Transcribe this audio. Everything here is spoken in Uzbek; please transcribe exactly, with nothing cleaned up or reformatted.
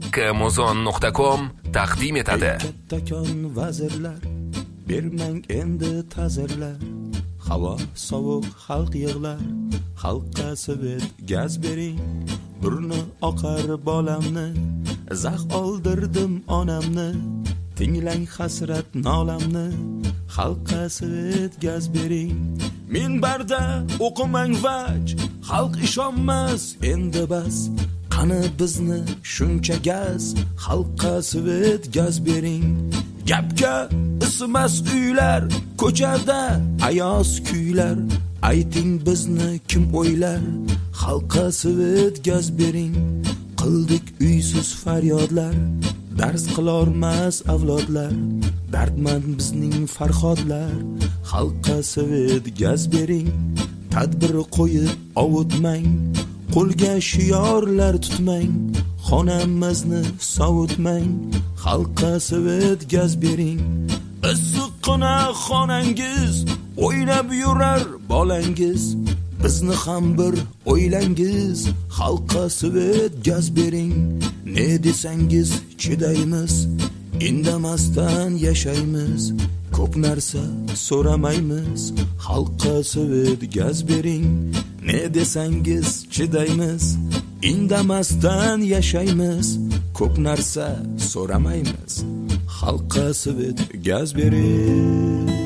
Haqqimuzon nuqta com taqdim etadi. Kattakon vazirlar, bermang endi ta'zirlar. Havo sovuq, xalq yig'lar, xalqqa svet gaz bering. Burni oqar bolamni, zax oldirdim onamni. Tinglang hasrat nolamni, xalqqa svet gaz bering. Minbarda o'qimang vaj, xalq ishonmas endi bas. Qani bizni shuncha gaz, xalqqa svet gaz bering. Gapga ismas uylar, ko'chada ayoz kuylar. Ayting bizni kim o'ylar, xalqqa svet gaz bering. Qildik uysiz faryodlar, dars qilormas avlodlar. Dardmand bizning farhodlar, xalqqa svet gaz bering. Tadbir qo'yib ovutmang, qo'lga shiyorlar tutmang. Xonamizni sovutmang, xalqqa svet gaz bering. Issiqqina xonangiz, o'ynab yurar bolangiz. Bizni ham bir o'ylangiz, xalqqa svet gaz bering. Ne desangiz chidaymiz, indamasdan yashaymiz. Ko'p narsa so'ramaymiz, xalqqa svet gaz bering. Ne desangiz chidaymiz, indamasdan yashaymiz. Ko'p narsa so'ramaymiz, xalqqa svet gaz bering.